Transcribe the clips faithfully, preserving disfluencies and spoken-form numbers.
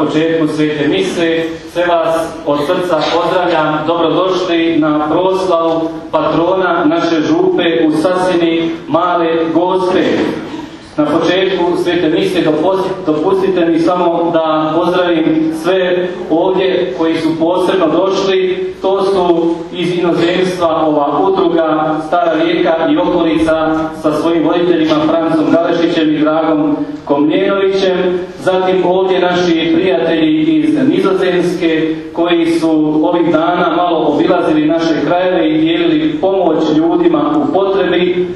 početku svete mise. Sve vas od srca pozdravljam, dobrodošli na proslavu patrona naše župe u Sasini, Male Gospe. Na početku svete mise dopustite mi samo da pozdravim sve ovdje koji su posebno došli. To su iz inozemstva ova udruga Stara Rijeka i okolica sa svojim voditeljima Francom Galešićem i Dragom Komljenovićem. Zatim ovdje naši prijatelji iz Nizozemske koji su ovih dana malo obilazili naše krajeve i dijelili pomoć ljudima u potrebi.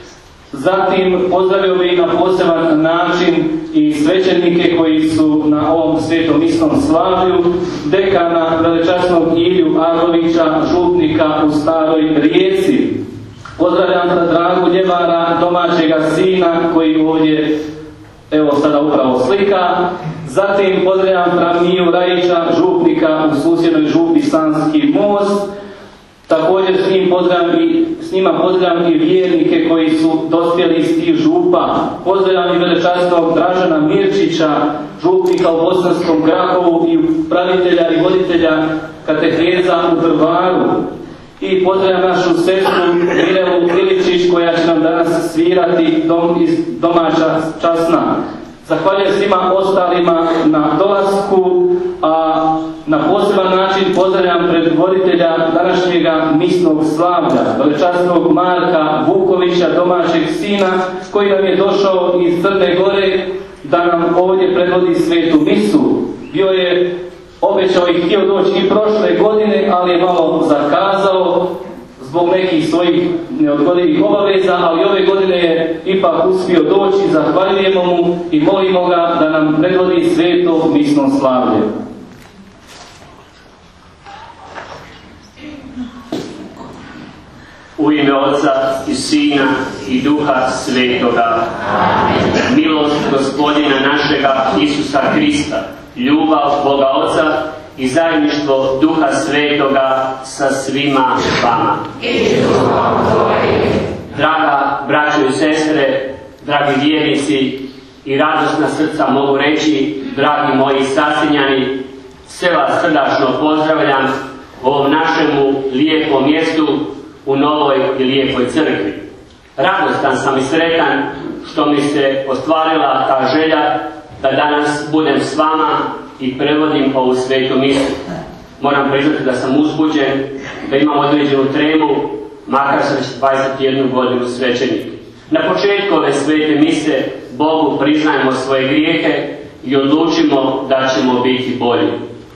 Zatim pozdravio bih na poseban način i svećenike koji su na ovom svetom misnom slavlju, dekana velečasnog Ilju Agovića, župnika u Staroj Rijeci. Pozdravljam Dragu Ljevara, domaćega sina koji ovdje evo sada upravo slika. Zatim pozdravljam Framiju Rajića, župnika u susjednoj župi Sanski most. Također s, njim i, s njima pozdravljam i vjernike koji su dospjeli iz tih župa. Pozdravljam i velečasnog Dražana Mirčića, župnika u Bosanskom Grahovu i upravitelja i voditelja kateheza u Drvaru. I pozdravljam našu sestru Mirelu Iličić koja će nam danas svirati dom iz domaća časna. Zahvaljujem svima ostalima na dolasku, a na poseban način pozdravljam predvoditelja današnjega misnog slavlja, velečasnog Marka Vukovića, domaćeg sina, koji nam je došao iz Crne Gore da nam ovdje predvodi svetu misu. Bio je obećao i htio doći i prošle godine, ali je malo zakazao zbog nekih svojih neodgodivih obaveza, ali ove godine je ipak uspio doći. Zahvaljujemo mu i molimo ga da nam predvodi sveto misno slavlje. U ime Oca i Sina i Duha Svetoga. Amen. Milost Gospodina našega Isusa Krista, ljubav Boga Oca i zajedništvo Duha Svetoga sa svima vama. Draga braćo i sestre, dragi vjernici i radosna srca mogu reći, dragi moji Sasinjani, sve vas srdačno pozdravljam u ovom našemu lijepom mjestu u novoj i lijepoj crkvi. Radostan sam i sretan što mi se ostvarila ta želja da danas budem s vama i prevodim ovu svetu misu. Moram priznati da sam uzbuđen, da imam određenu tremu, makar sam već dvadeset jednu godinu svećenik. Na početku ove svete mise Bogu priznajemo svoje grijehe i odlučimo da ćemo biti bolji.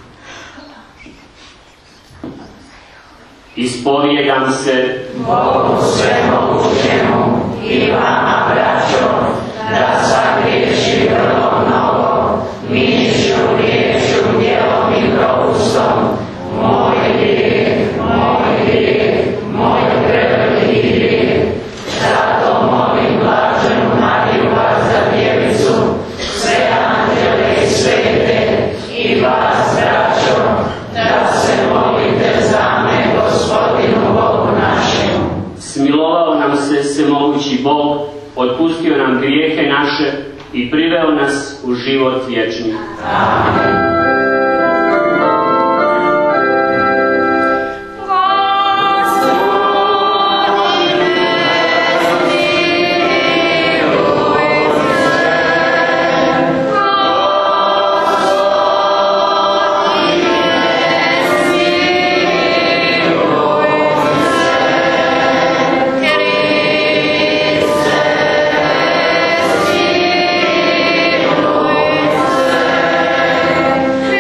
Ispovijedam se Bogu svemogućemu i vama, braćo, da sagriješi vrlo mnogo, mišlju, riječju, djelom i propustom. Moj grijeh, moj grijeh, moj preveliki grijeh. Zato molim blaženu Mariju, vas za djevicu, sve anđele i svete i vas, braćo, da se molite za me Gospodinu Bogu našemu. Smilovao nam se svemogući Bog, otpustio nam grijehe naše i priveo nas u život vječni. Amen. Yeah.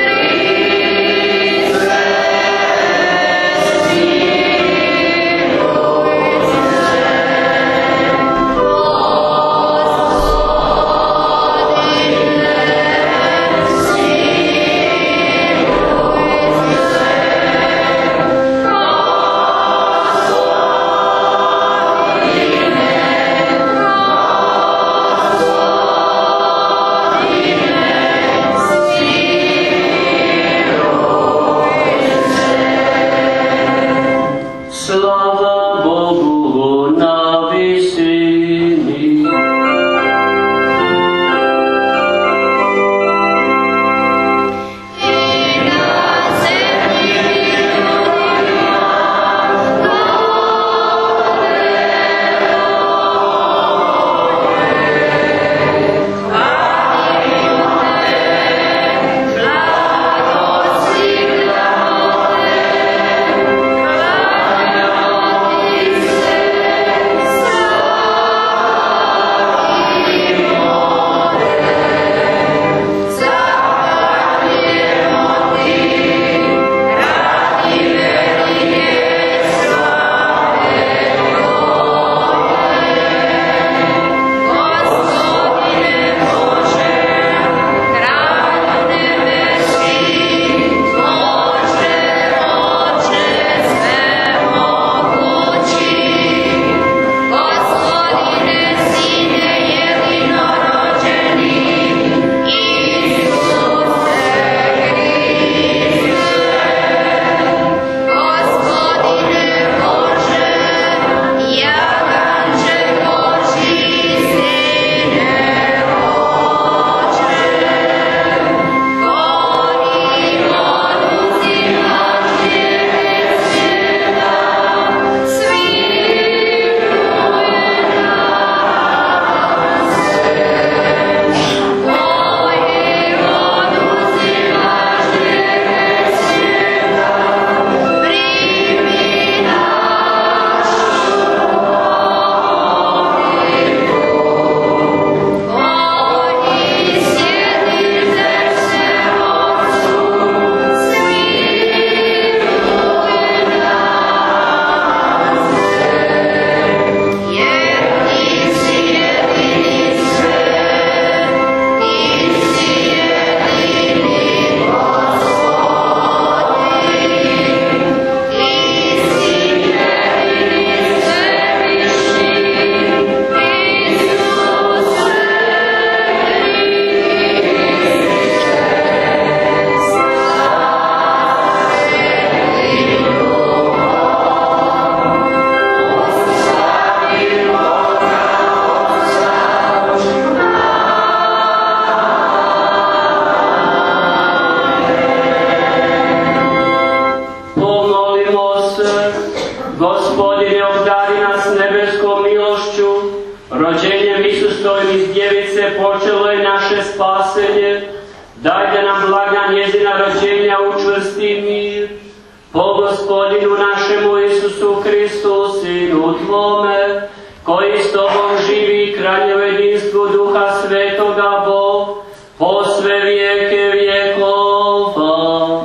Gospodine, obdari nas nebeskom milošću, rođenjem Isusovim iz djevice počelo je naše spasenje. Daj da nam blaga njezina rođenja učvrsti mir. Po Gospodinu našemu Isusu Kristu, Sinu Tvome, koji s Tobom živi i kralje u jedinstvu Duha Svetoga Bog, po sve vijeke vjekova.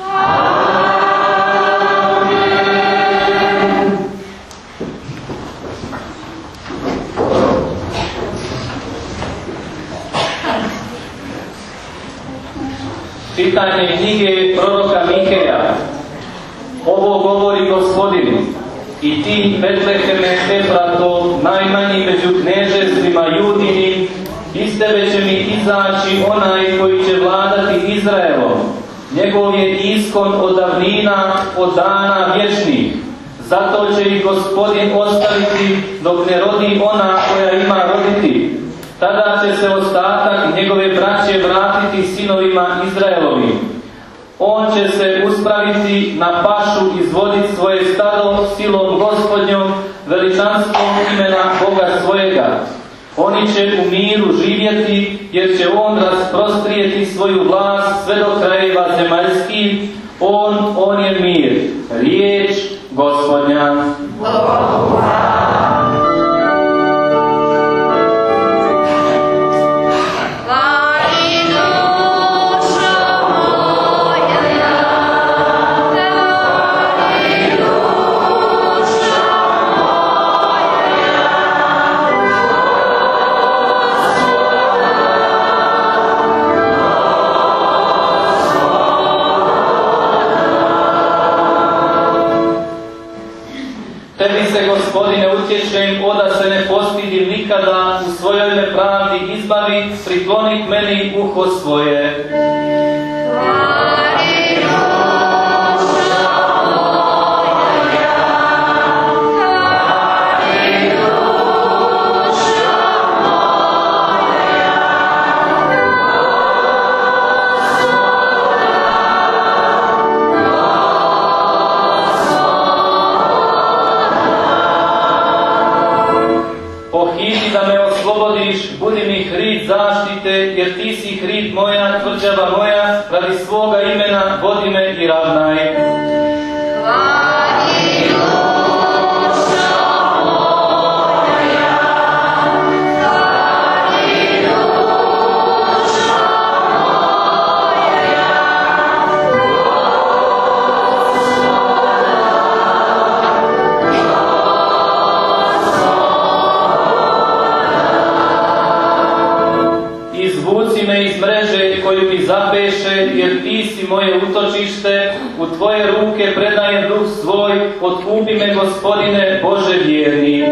Čitanje knjige proroka Mikeja. Ovo govori Gospodin: i ti, Betleheme Efrato, najmanji među knežestvima Judinim, iz tebe će mi izaći onaj koji će vladati Izraelom. Njegov je iskon od davnina, od dana vječnih. Zato će ih Gospodin ostaviti dok ne rodi ona koja ima roditi. Tada će se ostatak njegove braće vratiti sinovima Izraelovim. On će se uspraviti na pašu, izvoditi svoje stado silom Gospodnjom, veličanstvom imena Boga svojega. Oni će u miru živjeti, jer će on rasprostrijeti svoju vlast sve do krajeva zemaljskih. On, on je mir. Riječ Gospodnja. Tebi se, Gospodine, utječem, oda se ne postidim nikada, u svojoj nepravdi izbavi, prikloni k meni uho svoje. Da me oslobodiš, budi mi hrid zaštite, jer ti si hrid moja, tvrđava moja, radi svoga imena vodi me i ravnaj. Izvuci me iz mreže koju mi zapeše, jer ti si moje utočište, u tvoje ruke predajem duh svoj, otkupi me, Gospodine, Bože vjerni.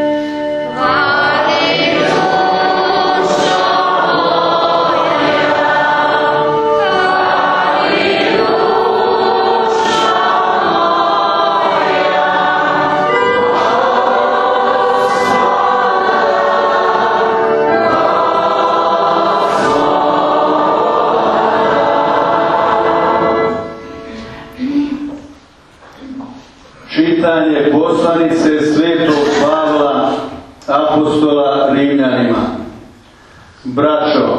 Čitanje poslanice svetog Pavla, apostola Rimljanima. Braćo,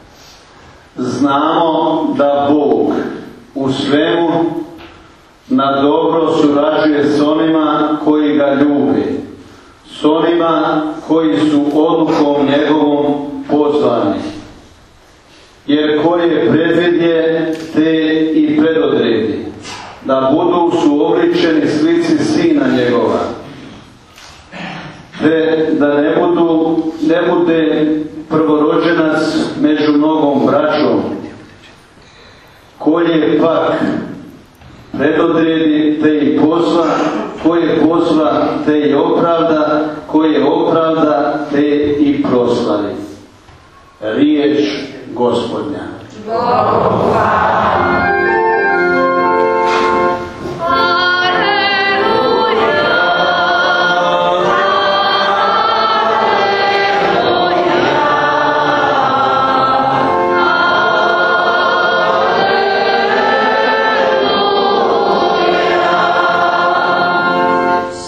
znamo da Bog u svemu na dobro surađuje s onima koji ga ljube, s onima koji su odlukom njegovom pozvani. Jer koje predvidje, te i predodredi, da budu suobličeni slici Sina njegova, te da ne, budu, ne bude prvorođenac među mnogom braćom, koje pak predodredi, te i pozva, koje pozva, te i opravda, koje opravda, te i proslavi. Riječ Gospodnja.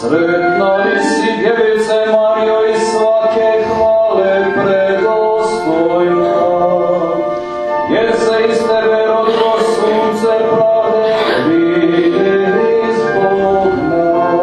Sretna li si, djevice Marijo, i svake hvale predostojna, jer se iz tebe rodilo sunce pravde, vide iz Bogna.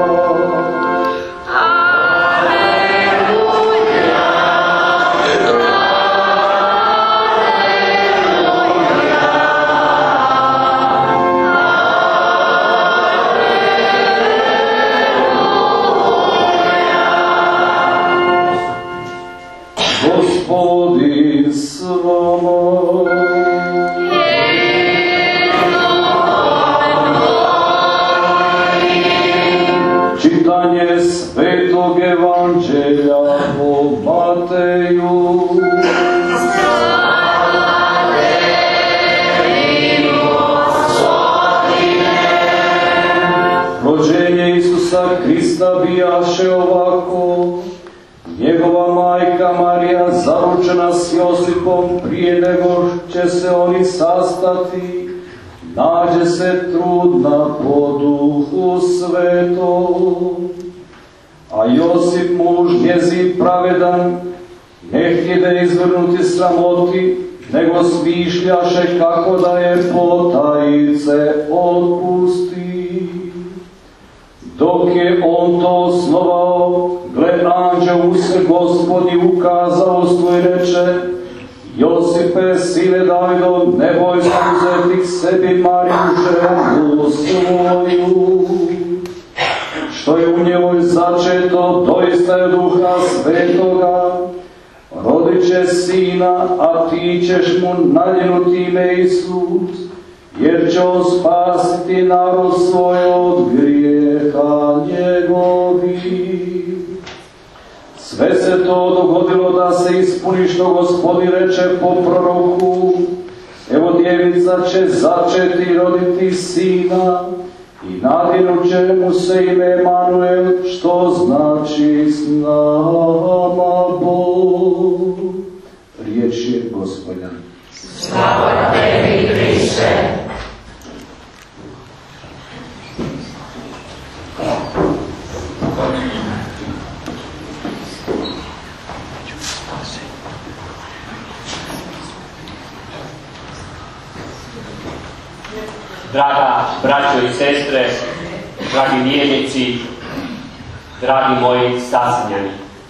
Gospodin s vama. Čitanje Svetog Evanđelja po Mateju. Rođenje Isusa Krista bijaše ovako. Njegova majka Marija, zaručena s Josipom, prije nego će se oni sastati, nađe se trudna po Duhu Svetom. A Josip, muž njezin pravedan, ne htjede izvrnuti sramoti, nego smišljaše kako da je potajice otpusti. Dok je on to osnovao, gle, anđel mu se Gospodi ukazao i reče: Josipe, sine Davidov, ne boj se uzeti sebi Mariju ženu svoju. Što je u njoj začeto, doista je Duha Svetoga. Rodit će sina, a ti ćeš mu nadjenuti ime Isus, jer će on spasiti narod svoj od grijeha njegovih. Sve se to dogodilo da se ispuni što Gospodin reče po proroku: evo, djevica će začeti i roditi sina, i nadjenut će mu se ime Emanuel, što znači s nama Bog. Riječ je Gospodnja. Slava tebi, Kriste. Draga braćo i sestre, dragi vjernici, dragi moji sasnjani,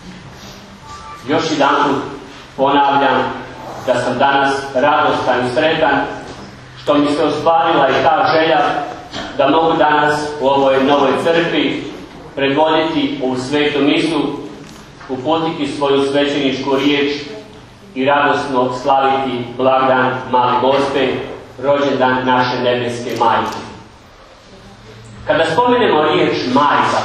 još jedanput ponavljam da sam danas radostan i sretan što mi se ostvarila i ta želja da mogu danas u ovoj novoj crkvi predvoditi ovu svetu misu, uputiti svoju svećeničku riječ i radosno slaviti blagdan Male Gospe, rođendan naše nebeske majke. Kada spomenemo riječ majka,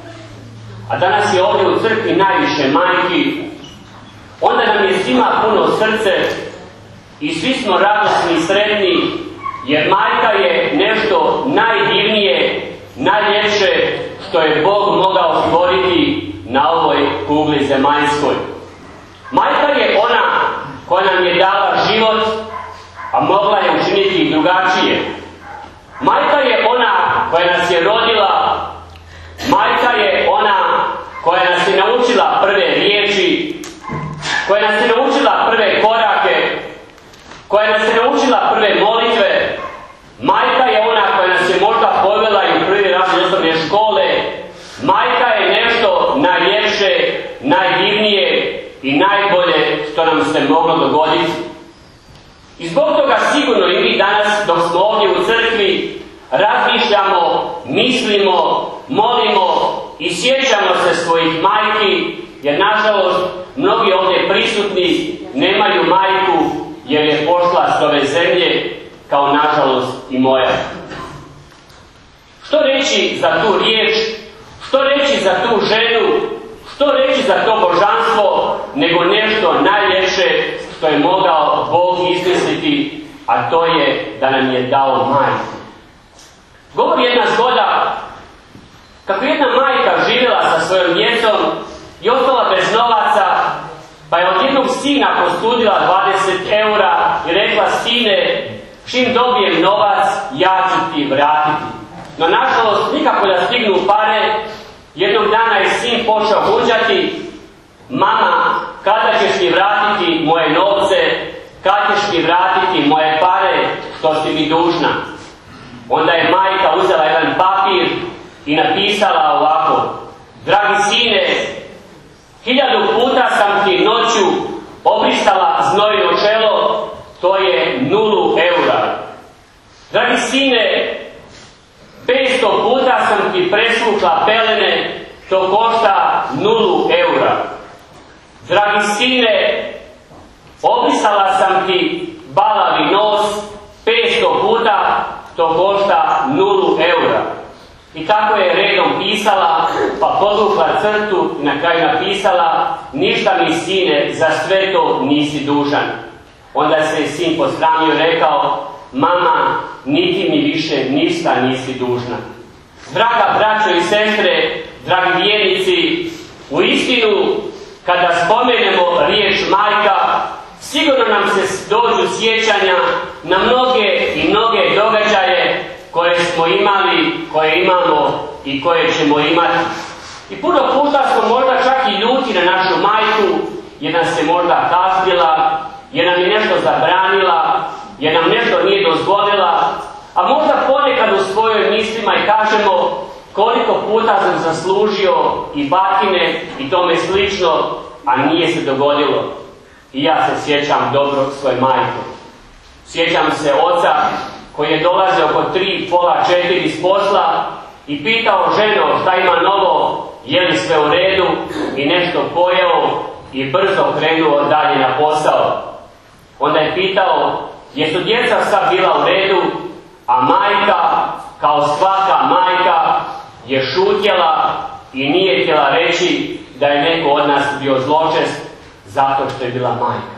a danas je ovdje u crkvi najviše majki, onda nam je svima puno srce i svi smo radosni i sretni, jer majka je nešto najdivnije, najljepše što je Bog mogao stvoriti na ovoj kugli zemaljskoj. Majka je ona koja nam je dala život, a mogla je učiniti i drugačije. Majka je ona koja nas je rodila, majka je ona koja nas je naučila prve riječi, koja nas je naučila prve korake, koja nas je naučila prve molitve. Majka je ona koja nas je možda povela i u prvi razred osnovne škole. Majka je nešto najljepše, najdivnije i najbolje što nam se moglo dogoditi. I zbog toga sigurno i mi danas, dok smo ovdje u crkvi, razmišljamo, mislimo, molimo i sjećamo se svojih majki, jer nažalost mnogi ovdje prisutni nemaju majku jer je pošla s ove zemlje, kao nažalost i moja. Što reći za tu riječ, što reći za tu ženu, što reći za to božanstvo, nego nešto najljepše što je mogao Bog izmisliti, a to je da nam je dao majku. Govori jedna zgoda kako jedna majka živjela sa svojom djecom i ostala bez novaca, pa je od jednog sina posudila dvadeset eura i rekla: sine, čim dobijem novac, ja ću ti vratiti. No nažalost nikako da stignu pare, Jednog dana je sin počeo huđati: mama, kada ćeš mi vratiti moje novce, kada ćeš mi vratiti moje pare što si mi dužna? Onda je majka uzela jedan papir i napisala ovako: dragi sine, hiljadu puta sam ti noću obrisala znojno čelo, to je nulu eura. Dragi sine, petsto puta sam ti presvukla pelene, to košta nulu eura. Dragi sine, obrisala sam ti balavi nos petsto puta, to košta nulu eura. I tako je redom pisala, pa podvukla crtu i na kraju napisala: ništa mi sine, za sve to nisi dužan. Onda se je sin posramio i rekao: mama, niti mi više ništa nisi dužna. Draga braćo i sestre, dragi vjernici, u istinu kada spomenemo riječ majka, sigurno nam se dođu sjećanja na mnoge i mnoge događaje koje smo imali, koje imamo i koje ćemo imati. I puno puta smo možda čak i ljuti na našu majku, jer nam se možda kaznila, jer nam je nešto zabranila, jer nam nešto nije dozvolila, a možda ponekad u svojoj mislima i kažemo: koliko puta sam zaslužio i batine i tome slično, a nije se dogodilo. I ja se sjećam dobro svoje majke. Sjećam se oca koji je dolazio oko tri, pola, četiri iz posla i pitao: ženo, šta ima novo, je li sve u redu, i nešto pojeo i brzo krenuo dalje na posao. Onda je pitao: jesu djeca sad bila u redu? A majka, kao svaka majka, je šutjela i nije htjela reći da je neko od nas bio zločest zato što je bila majka.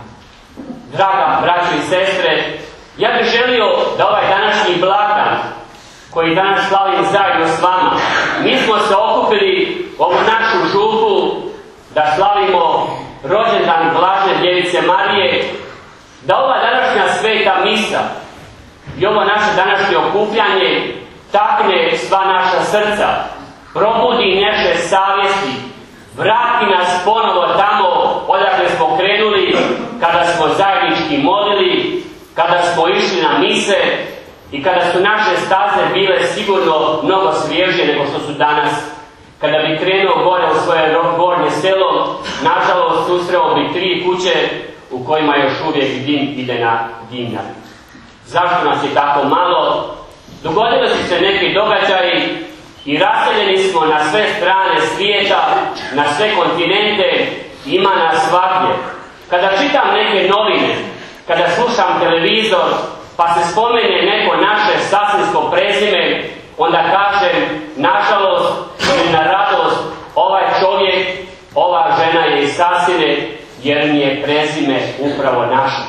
Draga braćo i sestre, ja bih želio da ovaj današnji blagdan koji danas slavim zajedno s vama, mi smo se okupili u ovu našu župu da slavimo rođendan Blažene Djevice Marije, da ova današnja sveta misa i ovo naše današnje okupljanje takne sva naša srca, probudi naše savjesti, vrati nas ponovo tamo odakle smo krenuli kada smo zajednički molili, kada smo išli na mise i kada su naše staze bile sigurno mnogo svježije nego što su danas. Kada bi krenuo gore u svoje gornje selo, nažalost susreo bi tri kuće u kojima još uvijek dim ide na dimnjak. Zašto nas je tako malo? Dogodili su se neki događaji i raseljeni smo na sve strane svijeta, na sve kontinente, ima nas svagdje. Kada čitam neke novine, kada slušam televizor, pa se spomene neko naše sasvinsko prezime, onda kažem: nažalost ili na radost, ovaj čovjek, ova žena je iz Sasine, jer mi je prezime upravo naše.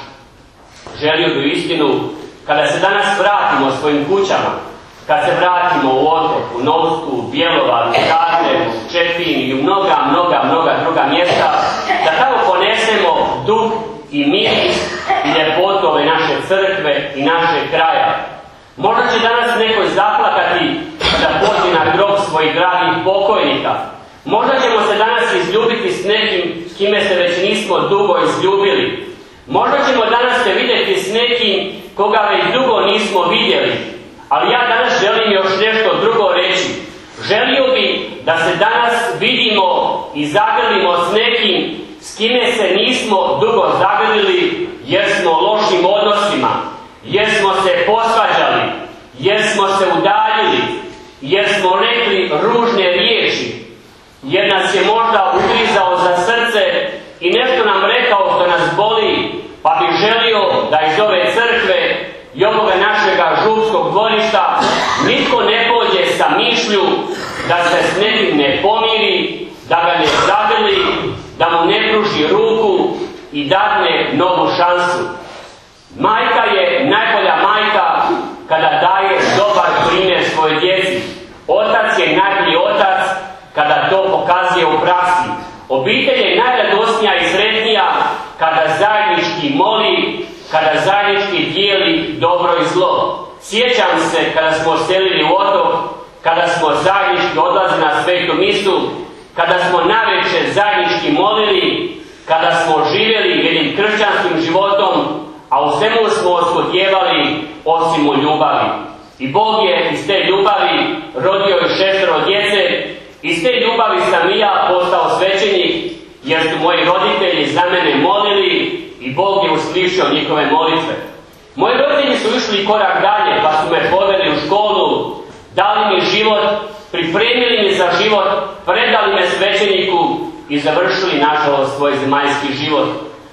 Želio bi istinu, kada se danas vratimo svojim kućama, kad se vratimo u Otok, u Novsku, Bjelovar, u Zagrebu, u Čepin i u mnoga, mnoga, mnoga druga mjesta, da tamo ponesemo duh i miris i ljepotu ove naše crkve i naše kraja. Možda će danas neko zaplakati da pođe na grob svojih dragih pokojnika. Možda ćemo se danas izljubiti s nekim s kime se već nismo dugo izljubili. Možda ćemo danas se vidjeti s nekim koga već dugo nismo vidjeli. Ali ja danas želim još nešto drugo reći. Želio bi da se danas vidimo i zagrlimo s nekim s kime se nismo dugo zagrlili, jer smo u lošim odnosima, jer smo se posvađali, jer smo se udaljili, jer smo rekli ružne riječi, jer nas je možda ugrizao za srce i nešto nam rekao što nas boli, pa bih želio da iz ove crkve i ovoga našega župskog dvorišta nitko ne pođe sa mišlju da se s nekim ne pomiri, da ga ne zagrli, da mu ne pruži ruku i dadne novu šansu. Majka je najbolja majka kada daje dobar primjer svojoj djeci. Otac je najbolji otac kada to pokazuje u praksi. Obitelj je najradosnija i sretnija kada zajednički moli, kada zajednički dijeli dobro i zlo. Sjećam se kada smo selili u Otok, kada smo zajednički odlazili na svetu misu, kada smo navečer zajednički molili, kada smo živjeli jednim kršćanskim životom, a u svemu smo oskudjevali osim u ljubavi. I Bog je iz te ljubavi rodio i šestero djece, iz te ljubavi sam i ja postao svećenik, jer su moji roditelji za mene molili i Bog je uslišio njihove molitve. Moji roditelji su išli korak dalje, pa su me poveli u školu, dali mi život, pripremili mi za život, predali me svećeniku i završili, nažalost, svoj zemaljski život.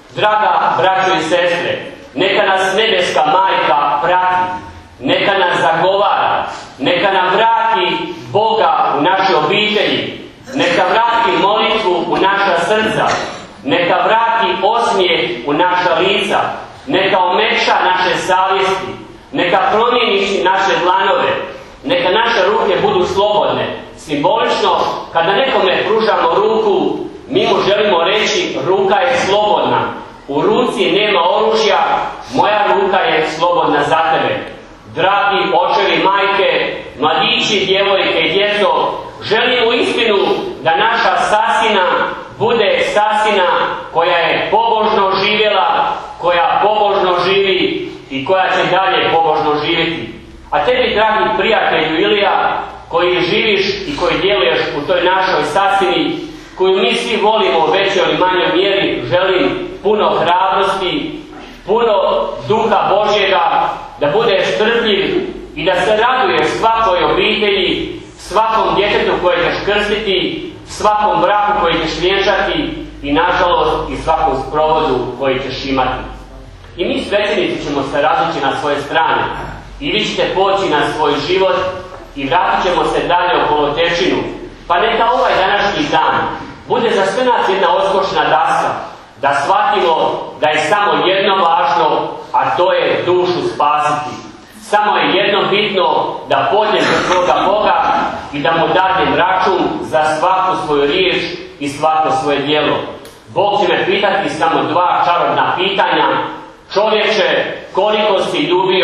Draga braćo i sestre, neka nas nebeska majka prati, neka nas zagovara, neka nam vrati Boga u naše obitelji, neka vrati molitvu u naša srca, neka vrati osmijeh u naša lica, neka omekša naše savjesti, neka promijeni naše dlanove, neka naše ruke budu slobodne. Simbolično, kada nekome pružamo ruku, mi mu želimo reći: ruka je slobodna, u ruci nema oružja, moja ruka je slobodna za tebe. Dragi očevi, majke, mladići, djevojke i djeco, želim u istinu da naša sasina bude sasina koja je pobožno živjela, koja pobožno živi i koja će dalje pobožno živjeti. A tebi, dragi prijatelju Ilija, koji živiš i koji djeluješ u toj našoj sasini, koju mi svi volimo u većoj ili manjoj mjeri, želim puno hrabrosti, puno duha Božjega, da budeš strpljiv i da se raduješ svakoj obitelji, svakom djetetu koje ćeš krstiti, svakom braku koji ćeš vjenčati i, nažalost, i svakom sprovodu koji ćeš imati. I mi svećenici ćemo se različiti na svoje strane i vi ćete poći na svoj život i vratit ćemo se dalje u kolotečinu. Pa neka ovaj današnji dan bude za sve nas jedna odskočna daska, da shvatimo da je samo jedno važno, a to je dušu spasiti. Samo je jedno bitno, da pođem do svoga Boga i da mu dadem račun za svaku svoju riječ i svako svoje djelo. Bog će me pitati samo dva čarobna pitanja: čovječe, koliko si ljubio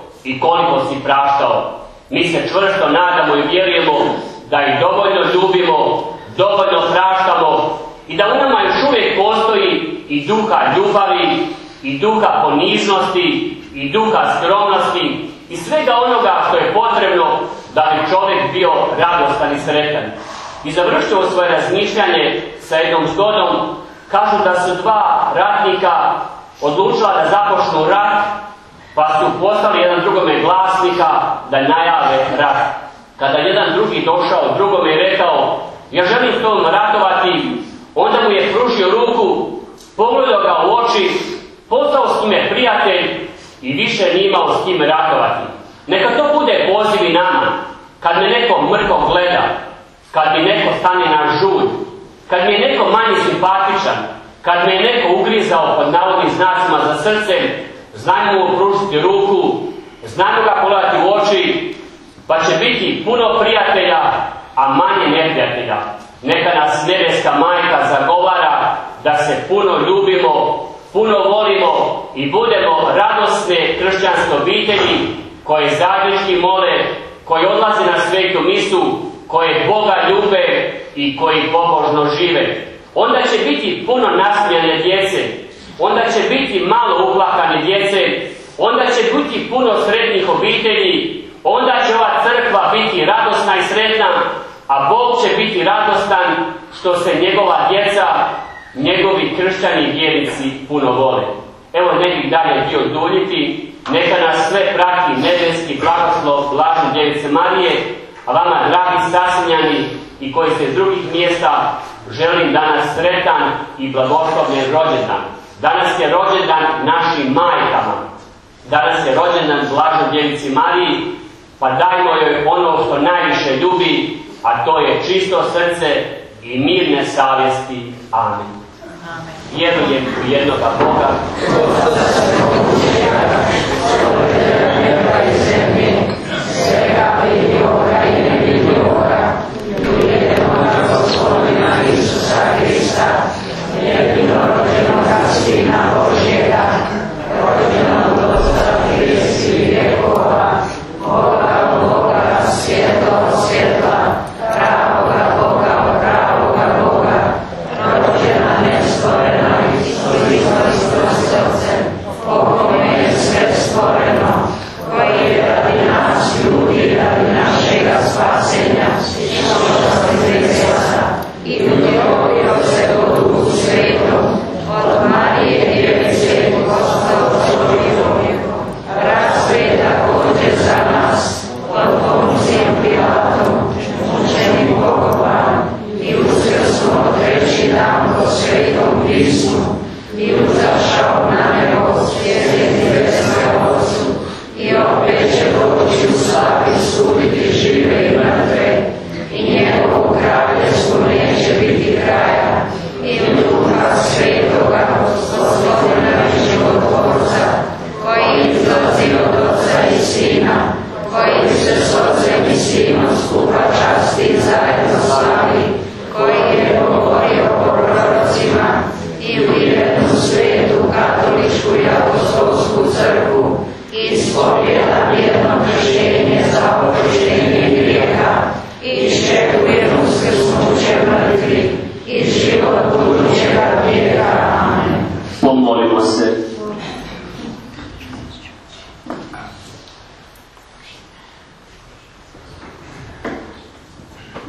i koliko si praštao? Mi se čvrsto nadamo i vjerujemo da ih dovoljno ljubimo, dovoljno praštamo i da u nama još uvijek postoji i duha ljubavi, i duha poniznosti, i duha skromnosti i svega onoga što je potrebno da bi čovjek bio radostan i sretan. I završio svoje razmišljanje sa jednom zgodom. Kažu da su dva ratnika odlučila da započnu rat, pa su poslali jedan drugome glasnika da najave rat. Kada jedan drugi došao drugome i rekao: ja želim s tobom ratovati, onda mu je pružio ruku, pogledao ga u oči, postao s njime prijatelj i više nije imao s njime ratovati. Neka to bude poziv i nama. Kad me neko mrko gleda, kad mi neko stane na žulj, kad mi je neko manje simpatičan, kad me je neko ugrizao pod navodnim znacima za srcem, znajmo mu pružiti ruku, znajmo ga pogledati u oči, pa će biti puno prijatelja, a manje neprijatelja. Neka nas nebeska majka zagovara da se puno ljubimo, puno volimo i budemo radosne kršćanske obitelji koje zajednički mole, koji odlaze na svetu misu, koje Boga ljube i koji pobožno žive. Onda će biti puno nasmijane djece, onda će biti malo uplakane djece, onda će biti puno sretnih obitelji, onda će ova crkva biti radosna i sretna, a Bog će biti radostan što se njegova djeca, njegovi kršćani vjernici puno vole. Evo, ne bih dalje htio duljiti, neka nas sve prati nebeski blagoslov blažene Djevice Marije, a vama, dragi sasinjani i koji ste iz drugih mjesta, želim danas sretan i blagoslovljen rođendan. Danas je rođendan našim majkama, danas je rođendan blaženoj Djevici Mariji, pa dajmo joj ono što najviše ljubi, a to je čisto srce i mirne savjesti. Amen. Vjerujem u jednoga Boga, svega vidljivoga i nevidljivoga, jedinoga Gospodina Isusa Krista, jedinorođenoga Sina Božjega, rođenog od prije svih vjekova, Boga Boga, svjetlo svjetla, pravoga Boga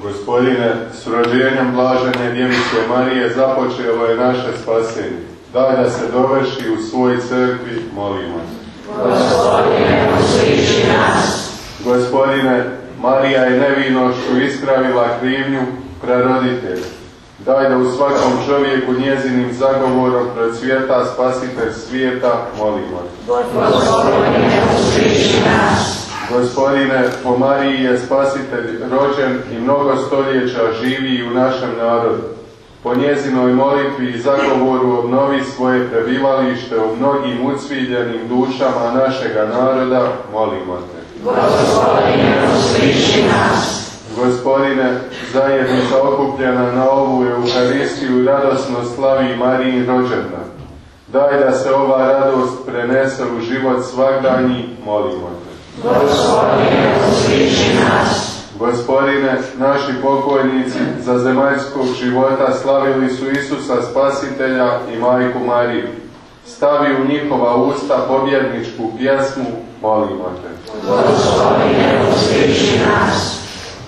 Gospodine, s rođenjem blažene Djevice Marije započelo je naše spasenje. Daj da se dovrši u svoj crkvi, molimo te. Gospodine, usliši nas. Gospodine, Marija je nevinošću ispravila krivnju praroditelja. Daj da u svakom čovjeku njezinim zagovorom procvjeta spasitelj svijeta, molimo te. Gospodine, usliši nas. Gospodine, po Mariji je spasitelj rođen i mnogo stoljeća živi u našem narodu. Po njezinoj molitvi i zagovoru obnovi svoje prebivalište u mnogim ucviljenim dušama našega naroda, molimo te. Gospodine, usliši nas. Gospodine, zajednica okupljena na ovu Euharistiju radosno slavi Marijin rođendan. Daj da se ova radost prenese u život svagdanji, molimo te. Gospodine, usliši nas. Gospodine, naši pokojnici za zemaljskog života slavili su Isusa Spasitelja i Majku Mariju. Stavi u njihova usta pobjedničku pjesmu, molimo te. Gospodine, usliši nas.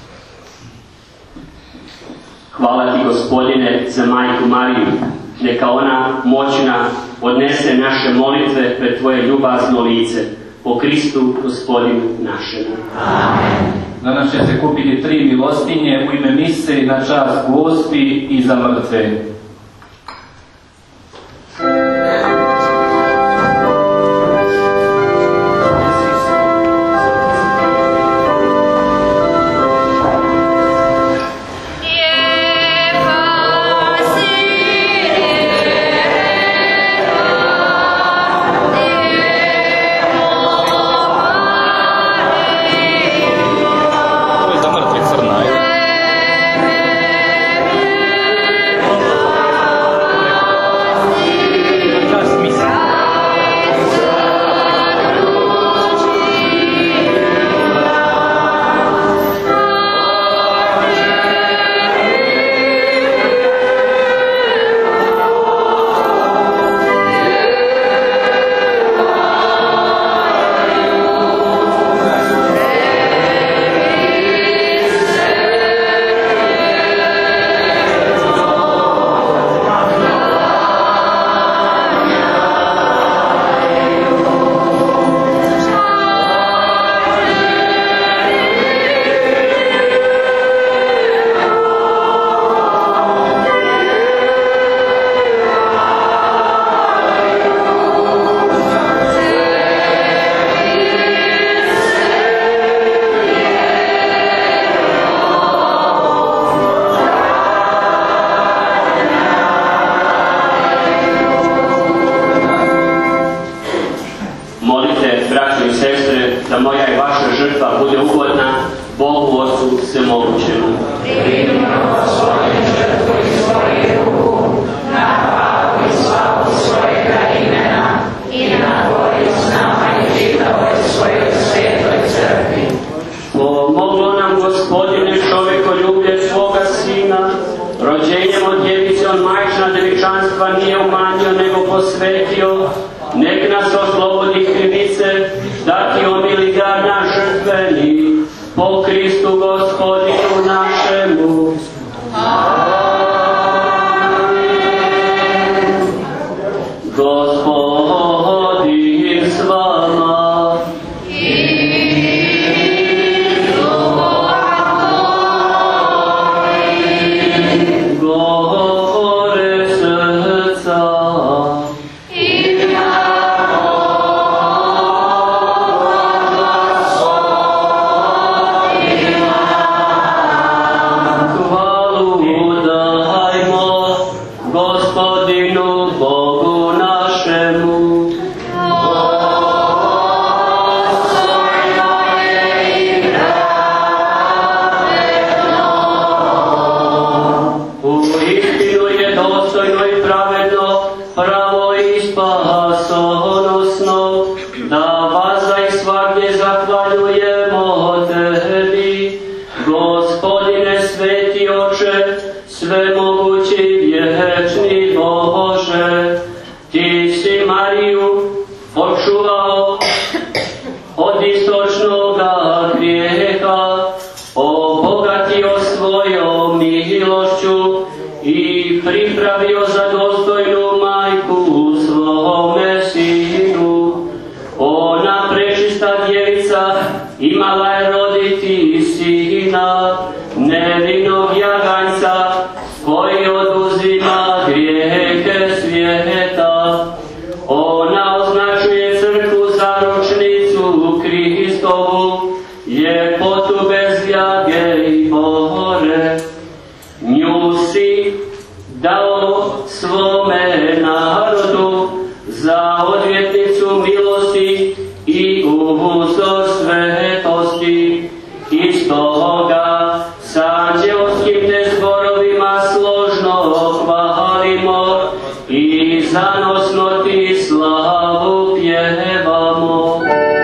Hvala ti, Gospodine, za Majku Mariju. Neka ona, moćna, odnese naše molitve pred tvoje ljubazno lice. Po Kristu, Gospodinu našemu. Amen. Danas će se kupiti tri milostinje u ime mise na čast Gospi i za mrtve. da moja i vaša žrtva bude ugodna Bogu Otcu Svemogućemu. Primimo, Gospodin, žrtvu iz svojih ruku, na hvalu i slavu svojega imena i na tvoju s nama i čitavoj svojoj svetoj crkvi. Pomoglo nam, Gospodine, čovjekoljublje svoga Sina, rođenjem od djevice on majčina devičanstva nije umanjio nego posvetio, nek nas oslobodi krivice, da ti omili ga naš žrtveni, po Kristu Gospodinu našemu. Amen. Gospodin s vama. Govore srca. I pripravio za dostojnu majku svome sinu. Ona prečista djevica imala je roditi sina, nevinog jaganjca koji oduzima grijehe svijeta. Ona označuje crkvu zaručnicu Kristovu, ljepotu bez ljage i bore. Nju si dao svome narodu za odvjetnicu milosti i uzor svetosti. Iz toga sa anđelskim te zborovima složno hvalimo i zanosno ti slavu pjevamo.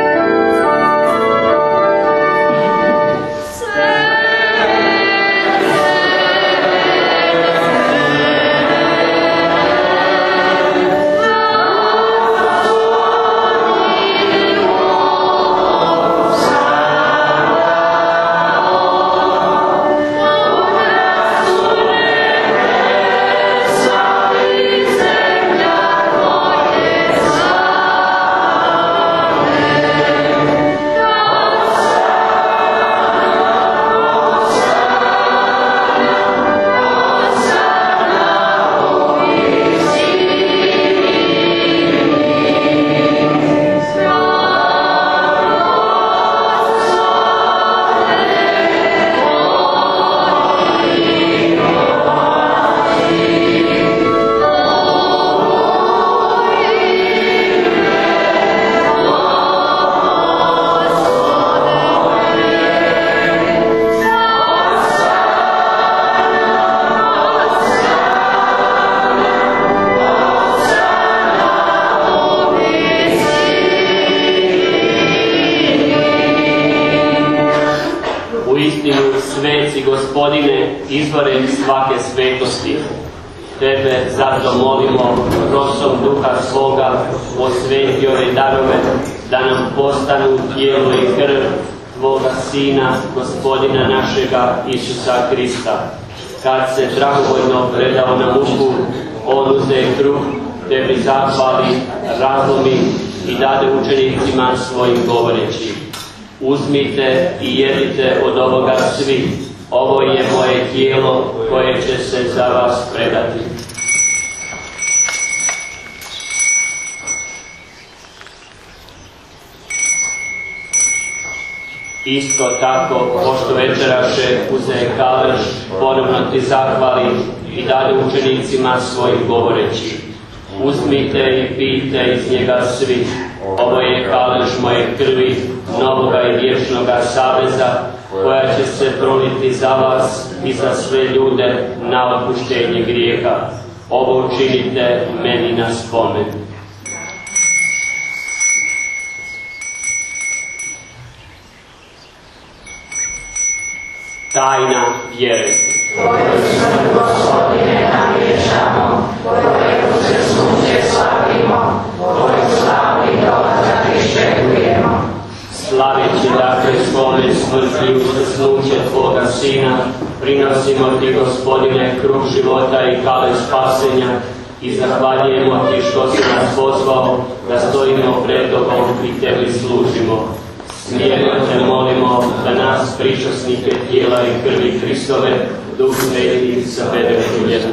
Sveci Gospodine, izvore svake svetosti, Tebe zato molimo, rosom Duha svoga, osveti ove darove, da nam postanu tijelo i krv Tvoga Sina, Gospodina našega Isusa Krista. Kad se dragovoljno predao na muku, on uze kruh, Tebi zahvali, razlomi i dade učenicima svojim govoreći: uzmite i jedite od ovoga svi, ovo je moje tijelo koje će se za vas predati. Isto tako, pošto večeraše, uze kalež, ponovno ti zahvali i dade učenicima svojim govoreći: uzmite i pijte iz njega svi, ovo je kalež moje krvi, novoga i vječnoga saveza, koja će se proliti za vas i za sve ljude na otpuštenje grijeha. Ovo učinite meni na spomen. Tajna vjere. Tvoju smrt, Gospodine, navječamo, Tvoje uskrsnuće slavimo, Tvoju slavu i dolazak iščekujemo. Slaveći dakle svome smrti i uskrsnuće Tvoga Sina, prinosimo Ti, Gospodine, kruh života i kalež spasenja i zahvaljujemo Ti što si nas pozvao da stojimo pred Tobom i Tebi služimo. Smjerno Te molimo da nas, pričasnike tijela i krvi Hristove, Duh Sveti savede u jednu.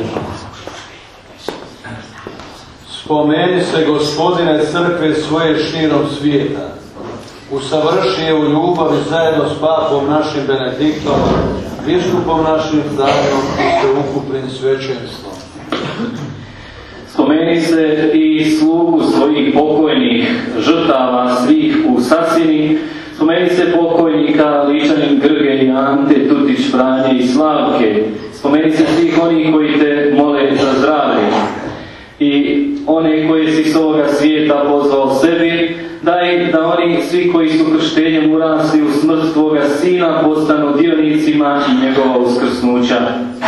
Spomeni se, Gospodine, crkve svoje širom svijeta. Usavrši je u ljubavi zajedno s papom našim Benediktom, biskupom našim Franjom i sveukupnim svećenstvom. Spomeni se i slugu svojih pokojnih žrtava svih u Sasini. Spomeni se pokojnika Ličanin Grge i Ante, Tutić, Franje i Slavke. Spomeni se svih onih koji Te mole za zdravlje. I one koje si s ovoga svijeta pozvao sebi, daj da oni svi koji su krštenjem urasli u smrt Tvoga Sina postanu dionicima i njegova uskrsnuća.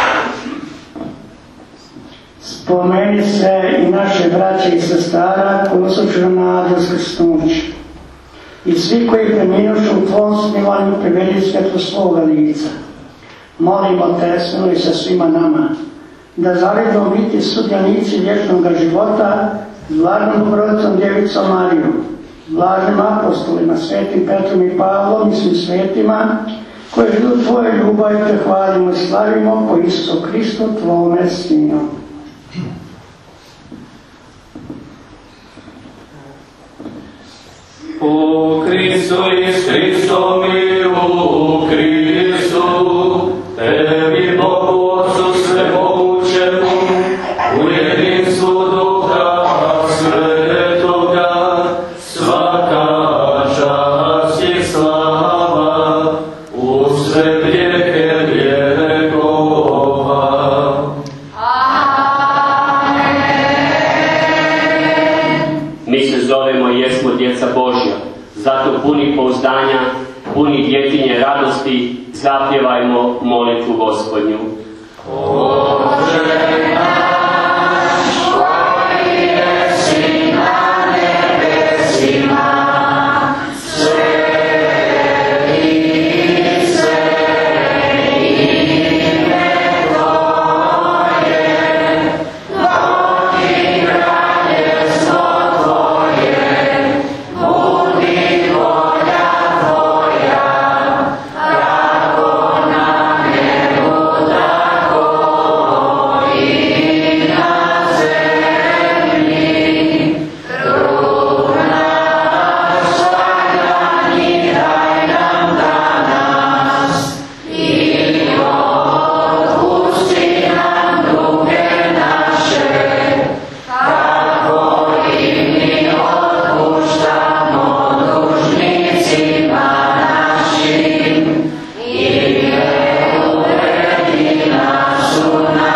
Spomeni se i naše braće i sestara koji usučuju nadu uskrsnuća. I svi koji preminušu u Tvom smilanju priveli svjetlo svoga lica. Molimo Te, smiluj se svima nama da zavedno biti sudjanici vječnog života s blažnom Bogorodicom Djevicom Marijom, blažnim apostolima, svetim Petrom i Pavlom i svim svetima, koji živu Tvoje ljubavi te hvalimo i slavimo po Isusu Kristu, Tvome Sinu. U Kristu i s Kristom i u Kristu, Tebi Bogu Otcu svemogućemu, u jedinstvu Duha Svetoga, svaka čast i slava, u sve vijeke vjekova. Mi se zovemo i jesmo djeca Božja, zato puni pouzdanja, puni djetinje radosti, zapjevajmo molitvu Gospodnju. Oče naš, koji jesi na nebesima, sveti se ime Tvoje, dođi kraljevstvo Tvoje, budi volja Tvoja, kako na nebu, tako i na zemlji. Kruh naš svakdanji daj nam danas i otpusti nam duge naše, kako i mi otpuštamo dužnicima našim, i ne uvedi nas u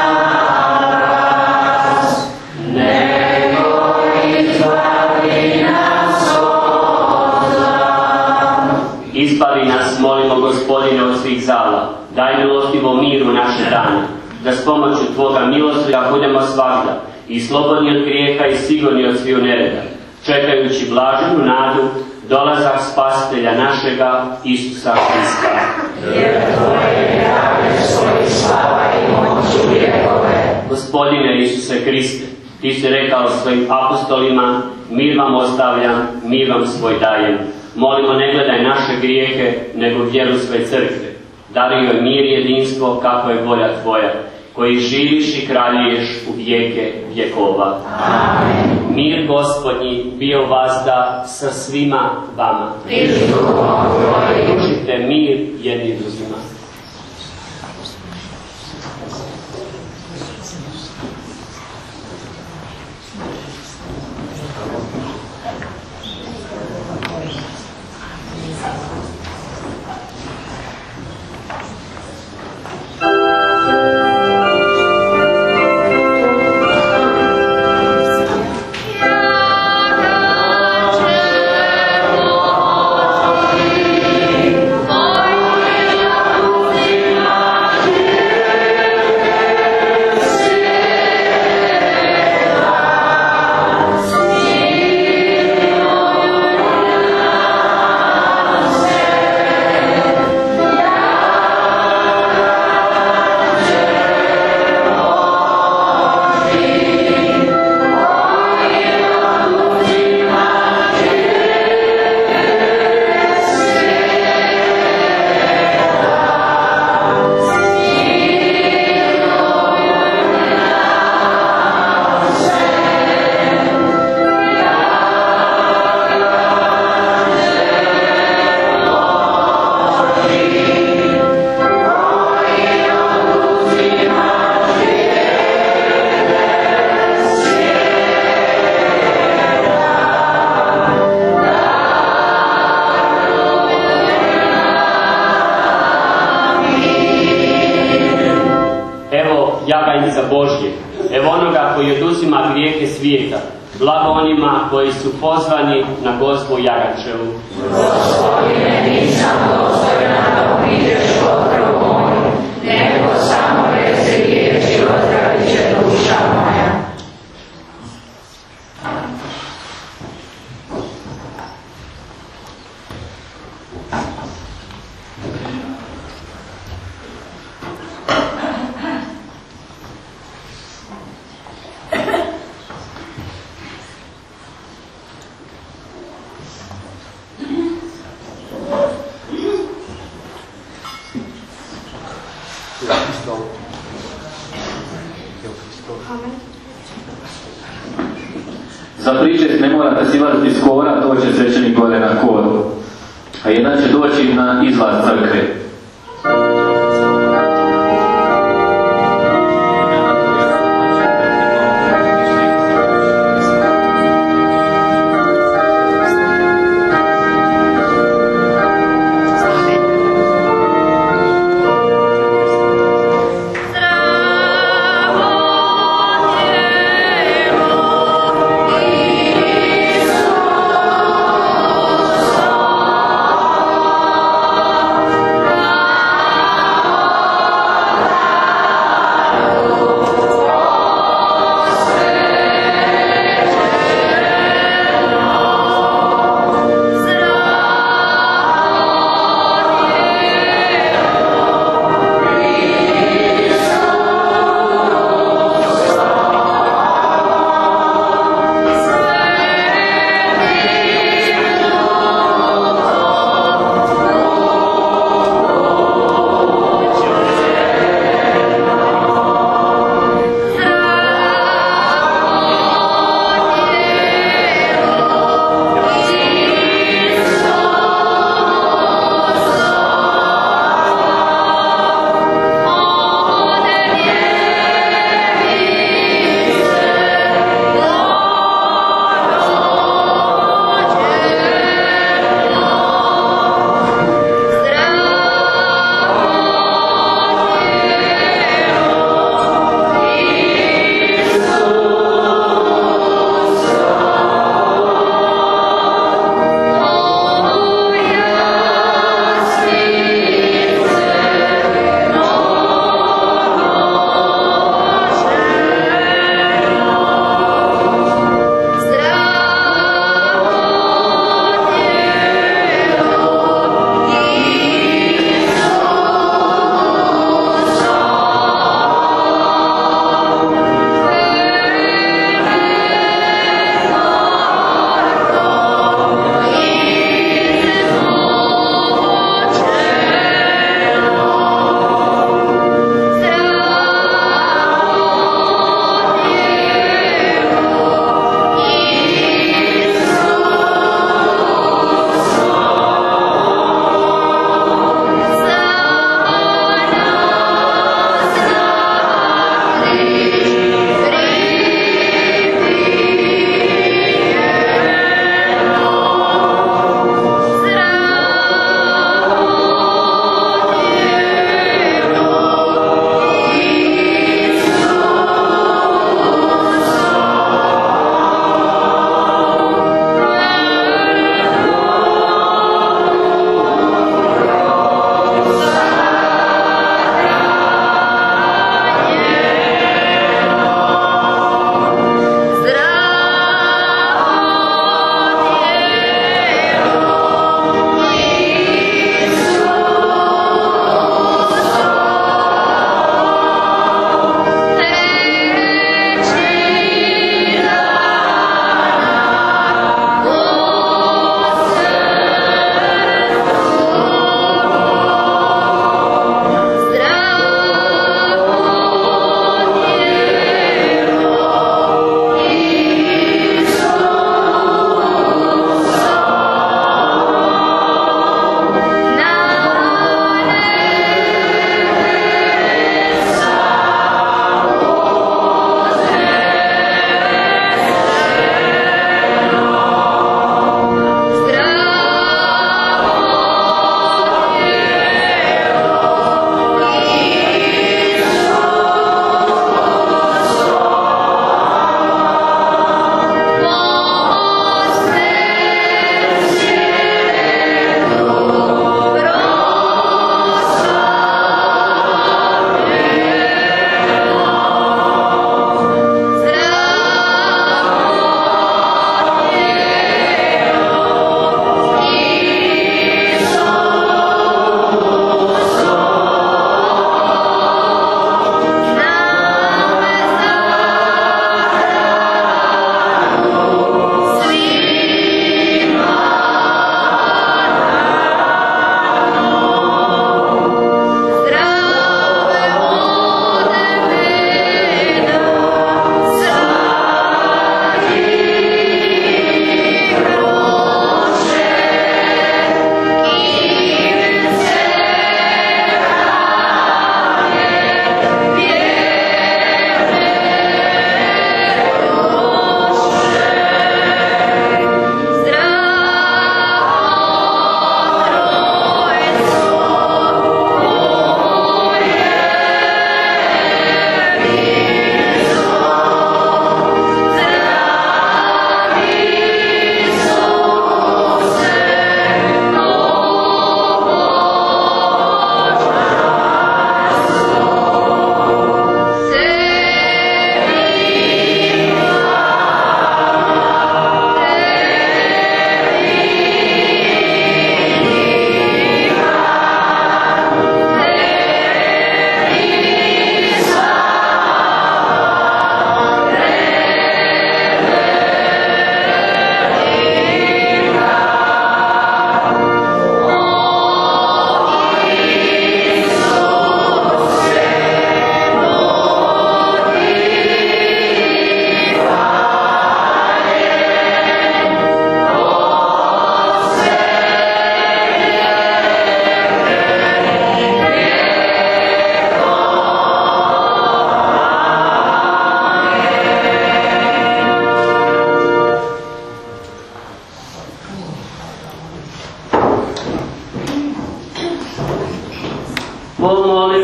napast, nego izbavi nas od zla. Izbavi nas, molimo Gospodine, od svih zala. Daj milostivo mir u naše dane, da s pomoću Tvoga milosrđa budemo svagda i slobodni od grijeha i sigurni od sviju nereda, čekajući blaženu nadu, dolazak Spasitelja našega, Isusa Hrista. Jer Tvoje je kraljevstvo i slava i moć u vjekove. Gospodine Isuse Hriste, Ti si rekao svojim apostolima, mir vam ostavljam, mir vam svoj dajem. Molimo, ne gledaj naše grijehe, nego vjeru svoje crkve. Daruj joj mir i jedinstvo, kako je volja Tvoja, koji živiš i kraljuješ u vijeke vjekova. Amen. Mir Gospodnji bio vazda sa svima vama. I s duhom Tvojim. Pružite mir jedni drugima. Jagajnica Božje, evo onoga koji oduzima grijehe svijeta, blago onima koji su pozvani na gozbu Jagančevu. Gospodine, nisam dostojna da uđeš u otrovu moju, nego samo reci riječi, ozdravit će duša moja. Za pričest ne morate silaziti iz kora, to će svećenik gore na koru. A jedan će doći na izlaz crkve. Thank you.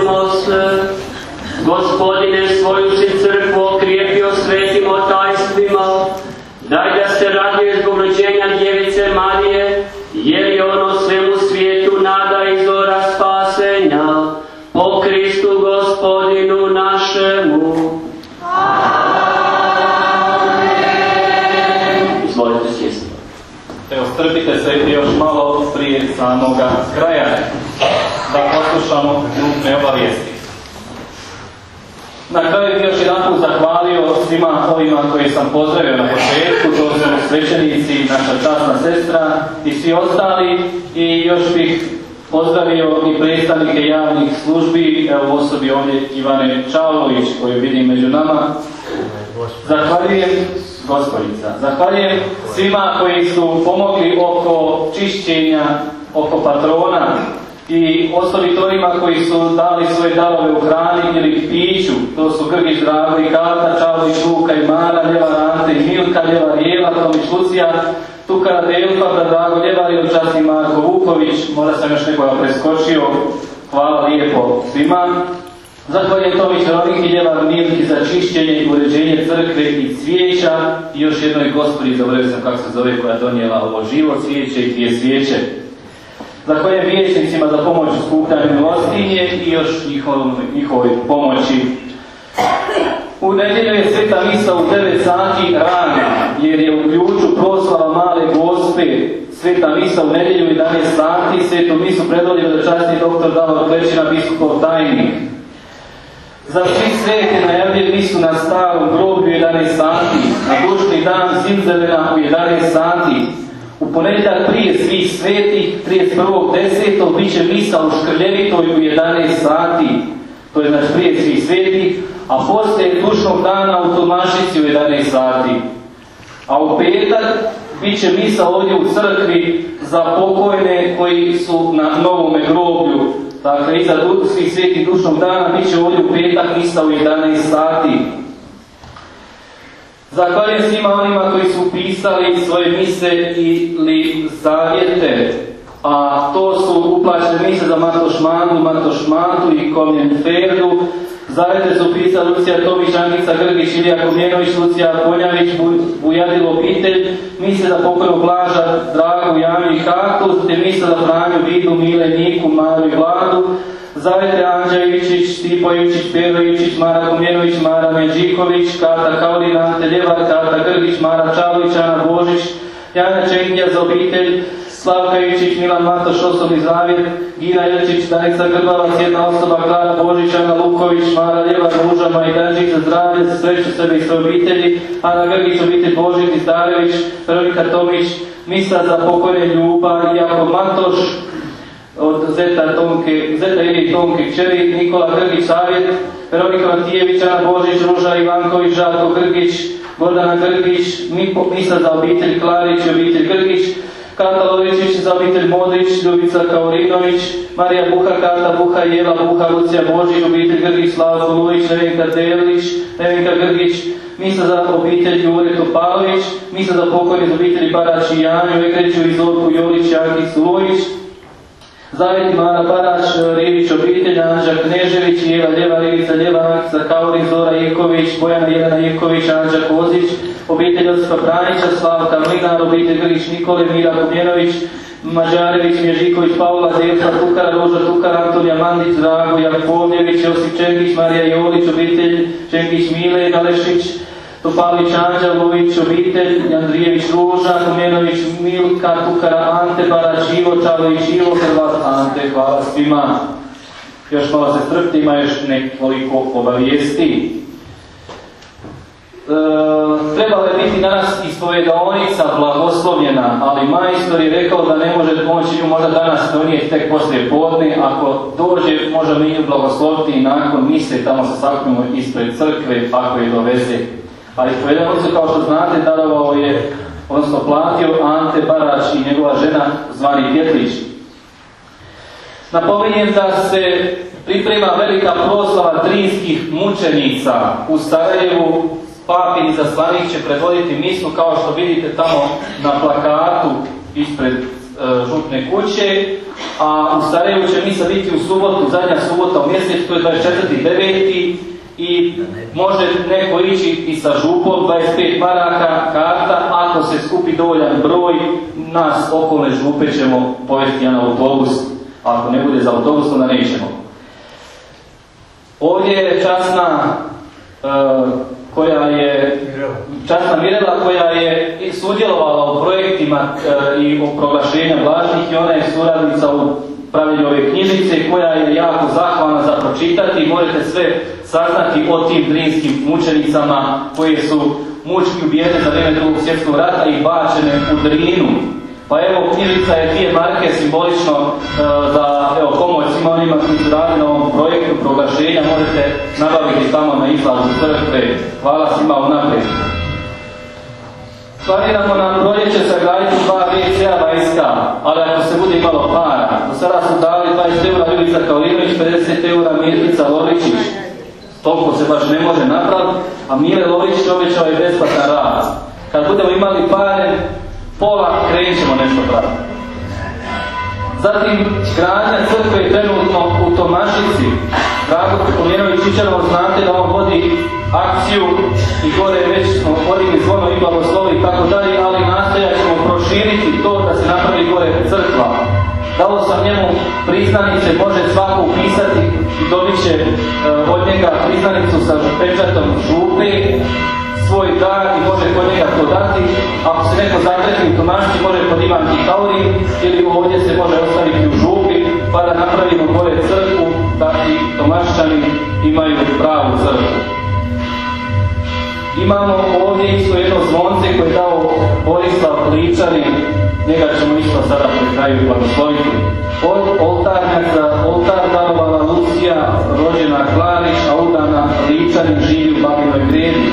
molimo se. Gospodine, svoju si crkvu okrijepio svetim otajstvima, daj da se raduje zbog rođenja Djevice Marije, jer je ono svemu svijetu nada i zora spasenja, po Kristu Gospodinu našemu. Amen. Izvolite sjesti. Evo, strpite se još malo prije samoga kraja, da poslušamo grupne obavijesti. Na kraju bih još jedan put zahvalio svima ovima koji sam pozdravio na početku, to su svećenici, naša časna sestra i svi ostali, i još bih pozdravio i predstavnike javnih službi, evo u osobi ovdje Ivane Čavlović koju vidim među nama. Zahvaljujem, gospođica, zahvaljujem svima koji su pomogli oko čišćenja, oko patrona, i osobito onima koji su dali svoje darove u hrani ili piću. To su Grgić Drago i Kata, Čavlić Luka i Mara, Ljevar Ante i Milka, Ljevar Jela, Tomić Lucija, Tukara Delfa, Drago Ljevar i Časni Marko Vuković. Možda sam još nekoga preskočio. Hvala lijepo svima. Zahvaljujem Tomić Ronik i Ljevar Milki za čišćenje i uređenje crkve i cvijeća, i još jednoj gospođi, zaboravio sam kako se zove, koja je donijela ovo živo cvijeće i dvije svijeće. Zahvaljujem vijećnicima za pomoć u skupljanju milostinje i još njihovoj pomoći. U nedjelju je sveta misa u devet sati rano, jer je u ključu proslava Male Gospe. Sveta misa u nedjelju u jedanaest sati, svetu misu predvodio dočasni doktor Davor Klečina, biskupov tajnik. Za svi sveti najavljaju misu na Starom groblju u jedanaest sati, na dušni dan Zimzelena u jedanaest sati. U ponedjeljak prije svih svetih, trideset prvog desetog bit će misa u Škrljevitoj u jedanaest sati, to je znači prije svih svetih, a poslije dušnog dana u Tomašici u jedanaest sati. A u petak bit će misa ovdje u crkvi za pokojne koji su na Novome groblju. Dakle, iza svih svetih dušnog dana bit će ovdje u petak misa u jedanaest sati. Zahvaljujem svima onima koji su upisali svoje mise ili zavjete, a to su uplaćene mise za Matoš Mandu, Matoš Mantu i Komjenferdu. Zavjete su upisali Lucija Tomić, Ankica Grgić, Ilija Komjenović, Lucija Ponjavić, Bujadil obitelj, mise za pokojnog Blaža, Dragu, Janu i Kaktus, te mise za Franju, Vidu, Mile, Niku, Maru i Vladu. Zavete Anđa Ivičić, Stipo Ivičić, Pero Ivičić, Mara Komjenović, Mara Međiković, Kata Kaulina, Ante Ljevar, Kata Grgić, Mara Čavlić, Ana Božić, Jana Čenkija za obitelj, Slavka Ivičić, Milan Matoš, osobni zavjet, Gina Ilčić, Danica Grbavac, jedna osoba, Klara Božić, Ana Luković, Mara Ljevar, Ruža Majdanžić za zdravlje, za sreću sebe i svoje obitelji, Ana Grgić, obitelj Božić, Istarević, Veronika Tomić, misa za pokojne Ljuba, Jakov Matoš, od Zeta Tonke, Zeta Ili Tonke kćeri, Nikola Grgić savjet, Veronika Matijević, Ana Božić, Ruža Ivanković, Žarko Grgić, Gordana Grgić, misa za obitelj Klarić i obitelj Grgić, Kata Lovičić za obitelj Modrić, Ljubica Kaurinović, Marija Buha, Kata Buha, Jela Buha, Lucija Božić, obitelj Grgić, Slavko Lulić, Nevenka Delić, Nevenka Grgić, misa za obitelj Jure Topalović, misa za pokojne iz obitelji Barać i Janju, Ekreću i Zorku Jolić, Jankicu Lulić, Zavjeti Mara Barać, Rivić obitelj, Anđa Knežević, Jeva Ljeva, Rivica Ljeva, Ankica Kaurin, Zora Iković, Bojana Jelena Iković, Anđa Kozić, obitelj Josipa Pranića, Slavka Mlinar, obitelj Grgić Nikole, Mira Komjenović, Mađarević, Mježiković, Paula Zelfa, Tukara, Ruža Tukara, Antonija Mandić, Drago Jakovljević, Josip Čengić, Marija Jolić, obitelj Čengić Mile, Nalešić, Topalić Anđa, Lović obitelj, Andrijević Ruža, Komjenović Milka, Tukara Ante, Barać Ivo, Čavlović Ivo, Hrvat Ante. Hvala svima. Još malo se strpite, ima još nekoliko obavijesti. E, trebala je biti danas ispovedaonica blagoslovljena, ali majstor je rekao da ne može pomoći nju možda danas donijeti tek poslije podne. Ako dođe, možemo i nju blagosloviti i nakon mise tamo se saknemo ispred crkve, ako je doveze. Ali ispovedanicu, kao što znate, darovao je, odnosno platio Ante Barać i njegova žena zvani Pjetlić. Napominjem da se priprema velika proslava trinskih mučenica u Sarajevu. Papin izaslanik će predvoditi misu, kao što vidite tamo na plakatu ispred e, župne kuće, a u Sarajevu će misa biti u subotu, zadnja subota u mjesecu, to je dvadeset četvrti deveti i može neko ići i sa župom, dvadeset pet maraka karta, ako se skupi dovoljan broj, nas okolne župe ćemo povesti jedan autobus, ako ne bude za autobus, onda nećemo. Ovdje je časna uh, koja je časna Mirela koja je sudjelovala u projektima uh, i u proglašenja blažnih i ona je suradnica u pravljenju ove knjižice koja je jako zahvalna za pročitati. Možete sve saznati o tim drinskim mučenicama koje su mučki ubijene za vrijeme drugog svjetskog rata i bačene u Drinu. Pa evo, knjižica je dvije marke simbolično e, za evo, pomoć svima onima koji su radili na ovom projektu proglašenja. Možete nabaviti tamo na izlazu crkve. Hvala svima unaprijed. Planiramo na proljeće sagraditi dva ve ce a vanjska, ali ako se bude imalo para. Do sada su dali dvadeset eura Ljubica Kaolinović, pedeset eura Mirkica Loričić. Toliko se baš ne može napraviti, a Mile Loričić obećao je besplatan rad. Kad budemo imali pare, pola krenut ćemo nešto praviti. Zatim, gradnja crkve je trenutno u Tomašici. Drago Pomjenović Čičanov, znate da on vodi akciju i gore već smo podigli zvono i blagoslovi i tako dalje, ali nastojat ćemo proširiti to da se napravi gore crkva. Dalo sam njemu priznanice, može svako upisati i dobit će e, od njega priznanicu sa pečatom župe, svoj dar i može kod njega to dati. Ako se neko zatreti u Tomašci, može kod Ivan Tikauri ili ovdje se može ostaviti u župi, pa da napravimo gore crkvu, da i Tomaščani imaju pravu crkvu. Imamo ovdje isto jedno zvonce koje je dao Borislav Ličani, njega ćemo isto sada pri kraju blagosloviti. Od oltarnjaka, oltar darovala Lucija, rođena Klarić, a udana Ličani živi u Babinoj Gredi.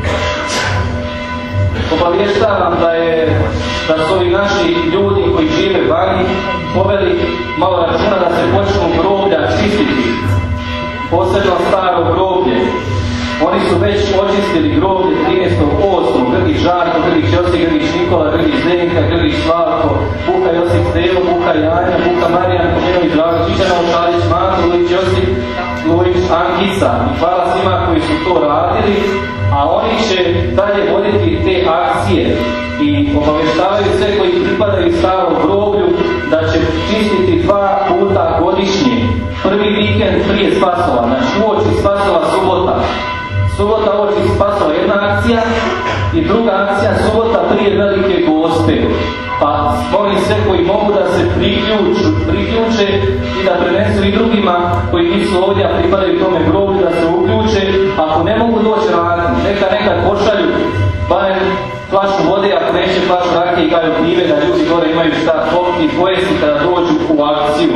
Obavještavam da je da su ovi naši ljudi koji žive vani poveli malo računa da se počnu groblja čistiti, posebno staro groblje. Oni su već očistili groblje trinaestog osmog Grgić Žarko, Grgić Josip, Grgić Nikola, Grgić Zdenka, Grgić Slavko, Buka Josip Stevo, Buka Janja, Buka Marijan, Pomjenović Drago Čičanov, Šalić Mato, Lujić Josip, Lujić Ankica. I hvala svima koji su to radili, a oni će dalje voditi te akcije i obavještavaju sve koji pripadaju starom groblju da će čistiti dva puta godišnje. Prvi vikend prije Spasova, znači uoči Spasova subota. Subota uoči Spasova jedna akcija i druga akcija subota prije Velike Gospe. Pa molim sve koji mogu da se priključu, priključe i da prenesu i drugima koji nisu ovdje, a pripadaju tome groblju, da se uključe. Ako ne mogu doći raditi, neka nekad pošalju barem flašu vode, ako neće flašu rakije i kaju pive, da ljudi gore imaju šta popiti i pojesti kada dođu u akciju.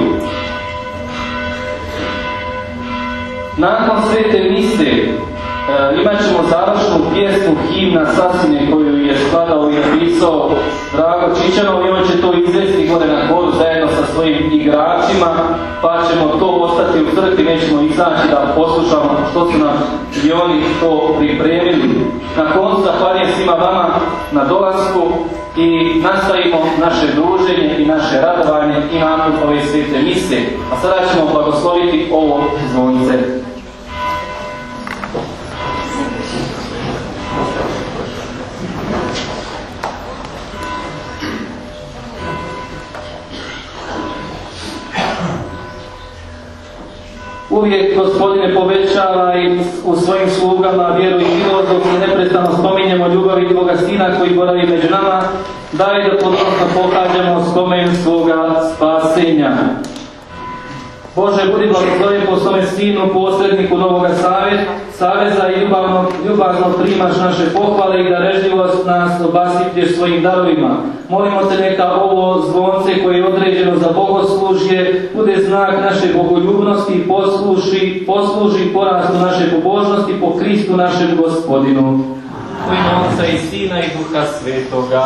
Nakon svete mise e, imat ćemo završnu pjesmu Himna Sasine koju je skladao i napisao Drago Čičanov i on će to izvesti gore na koru zajedno sa svojim igračima, pa ćemo to ostati u crkvi, nećemo izaći da poslušamo što su nam i oni to pripremili. Na koncu zahvaljujem svima vama na dolasku i nastavimo naše druženje i naše radovanje i nakon ove svete mise. A sada ćemo blagosloviti ovo zvonce. Uvijek, Gospodine, povećava i u svojim slugama vjeru i milost, dok se neprestano spominjemo ljubavi Tvoga Sina koji boravi među nama, daj da ponosno pohađamo spomen svoga spasenja. Bože, budi blagosloven po svome Sinu, posredniku Novoga Saveza i ljubavno, ljubavno primaš naše pohvale i da režljivost nas obasiplješ svojim darovima. Molimo te neka ovo zvonce koje je određeno za bogoslužje bude znak naše bogoljubnosti i posluži, posluži porastu naše pobožnosti po Kristu našem Gospodinu. U ime Otca i Sina i Duha Svetoga.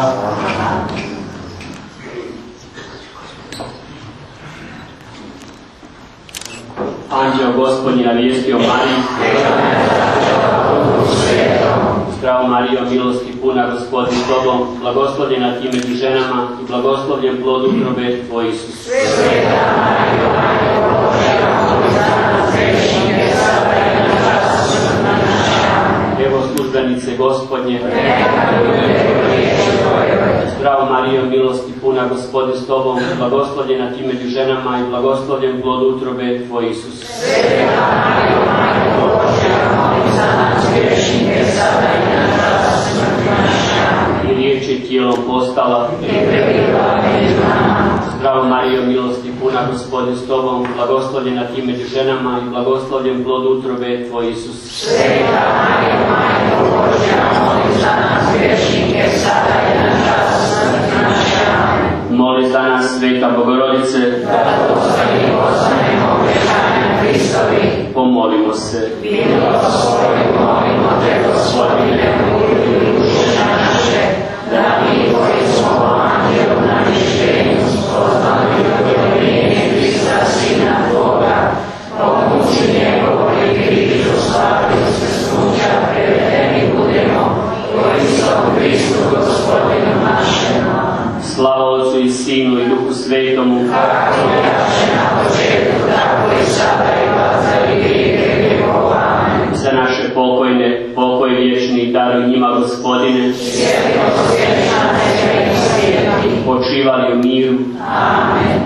Anđeo Gospodnji navijestio Mariji, zdravo Zdravo Marijo, milosti puna, Gospodin s tobom, blagoslovljena ti među ženama i blagoslovljen plod utrobe tvoj Isus. Sveta Marijo, Majko Božja, moli za nas grešnike, sada i na čas smrti naše. Amen. Evo službenice Gospodnje, Neka bude u riječi tvojoj. Zdravo Marijo, milosti puna, Gospodin s tobom, blagoslovljena ti među ženama i blagoslovljen plod utrobe tvoj Isus. Sveta Marijo, Majko Božja, moli za nas grešnike, sada i na čas smrti naše. Amen. I riječ je tijelom postala. I prebila među nama. Zdravo Marijo, milosti puna, Gospodin s tobom, blagoslovljena ti među ženama i blagoslovljen plod utrobe tvoj Isus. Sveta Marijo, Majko Božja, moli za nas grešnike, sada i na čas smrti naše. Amen. Moli za nas, Sveta Bogorodice, Da postani i postanemo obećanjem Hristovi. pomolimo se. Milostvoj, molimo te, Gospodine, uljudi duše naše, da mi koji smo po anđelu na mišljenju spoznali ujedinjenje Hrista, Sina Tvoga, po muci njegovoj i križu slavi uskrsnuća prevedeni budemo, koji smo u Hristu Gospodinu našem. Slava Otcu i Sinu i Duhu Svetomu, Kako jaše na početku, tako i sada i vazda i vijeke vjekova. Amen. za naše pokojne, pokoj vječni, daruj njima, Gospodine, Sjedimo svječna nečaj i svijeti. počivali u miru. Amen.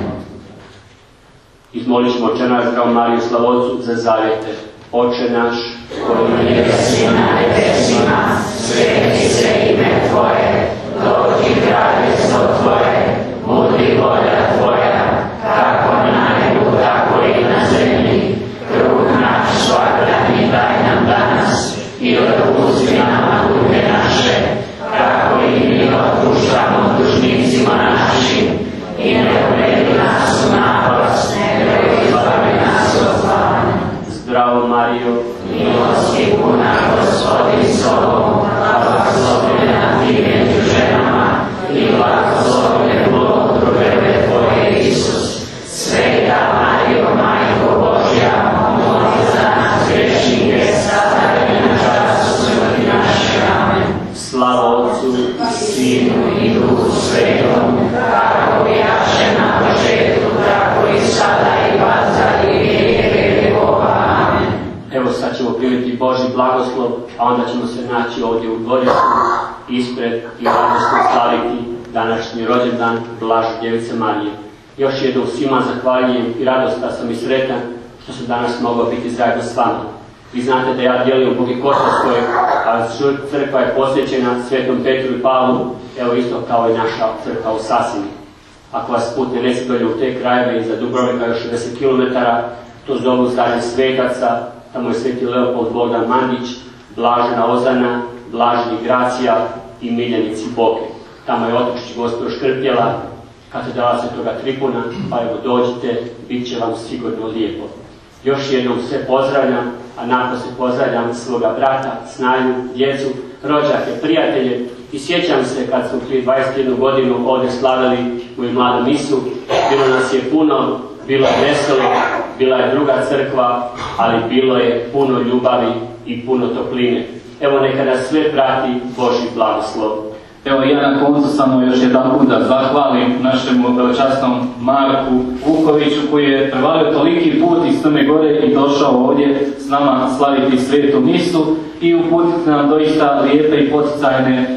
Izmolit ćemo Oče naš, Zdravu Mariju, Slavodcu, za zavjete. Oče naš, koji je Jesi na nebesima, sveti se ime Tvoje, dođi kraljestvo Tvoje, budi volja Tvoja, kako na nebu, tako i na zemlji. Kruh naš svakdani daj nam danas i otpusti nama duge naše, kako i mi otpuštamo dužnicima našim. I ne uvedi nas u napast, nego izbavi nas od zla. Zdravo Marijo, Milosti puna, Gospodin s tobom, blagoslovljena ti među ženama i blagoslovljen plod utrobe tvoje Isus. Sveta Marijo, Majko Božja, moli za nas grešnike, sada i na čas smrti naše. Amen. slava Otcu i Sinu Sinu i Duhu Svetom, kako jaše na početku, tako i sada i vazda i vijeke vjekova. Amen. Evo sad ćemo primiti Božji blagoslov, a onda ćemo se naći ovdje u dvorištu ispred i radosno slaviti današnji rođendan Blaže Djevice Marije. Još jednom svima zahvaljujem i radostan sam i sretan što sam danas mogao biti zajedno s vama. Vi znate da ja djelujem u Bogi Kotarskoj, a crkva je posvećena Svetom Petru i Pavlu, evo isto kao i naša crkva u Sasini. Ako vas put ne nesi dolje u te krajeve iza Dubrovnika još šezdeset kilometara, to zovu zdanje svetaca, tamo je sveti Leopold Bogdan Mandić, Blažena Ozana, Blaženi Gracija i Miljenici Boke. Tamo je otočić Gospođa Škrpjela, katedrala Svetoga Tripuna, pa evo dođite, bit će vam sigurno lijepo. Još jednom sve pozdravljam, a nakon se pozdravljam svoga brata, snaju, djecu, rođake, prijatelje i sjećam se kad smo prije dvadeset jednu godinu ovdje slavili moju mladu misu, bilo nas je puno, bilo je veselo, bila je druga crkva, ali bilo je puno ljubavi i puno topline. Evo neka nas sve prati Božji blagoslov. Evo ja na koncu samo još jedan put da zahvalim našemu veličasnom Marku Vukoviću koji je prevalio toliki put iz Crne Gore i došao ovdje s nama slaviti svetu misu i uputiti nam doista lijepe i poticajne e,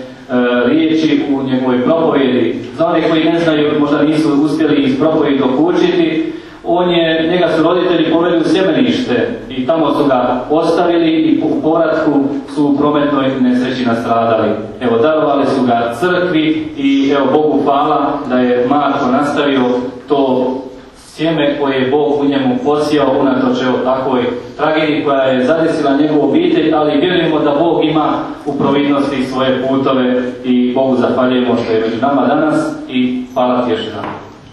riječi u njegovoj propovjedi. Za one koji ne znaju, možda nisu uspjeli iz propovjedi dokučiti, on je, njega su roditelji poveli u sjemenište i tamo su ga ostavili i u povratku su u prometnoj nesreći nastradali. Evo, darovali su ga crkvi i evo Bogu hvala da je Marko nastavio to sjeme koje je Bog u njemu posijao unatoč evo takvoj tragediji koja je zadesila njegovu obitelj, ali vjerujemo da Bog ima u providnosti svoje putove i Bogu zahvaljujemo što je među nama danas i hvala ti još jedan.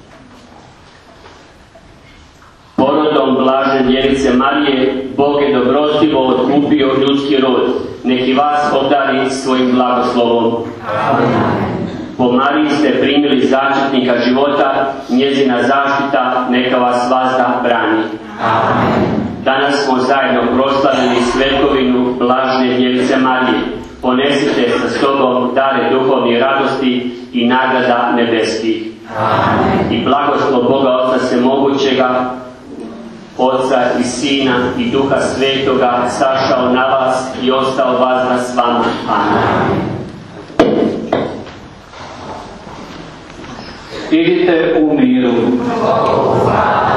Porodom Blažene Djevice Marije, Bog je dobrostivo otkupio ljudski rod. Neki vas obdari svojim blagoslovom. Po Mariji ste primili začetnika života, njezina zaštita neka vas vazda brani. Danas smo zajedno proslavili svetkovinu Blažene Djevice Marije. ponesite sa sobom dare duhovne radosti i nagrada nebeskih. Amen. I blagoslov Boga Oca Svemogućega, Oca i Sina i Duha Svetoga sašao na vas i ostao vazda s vama. Amen. Idite u miru. Hvala.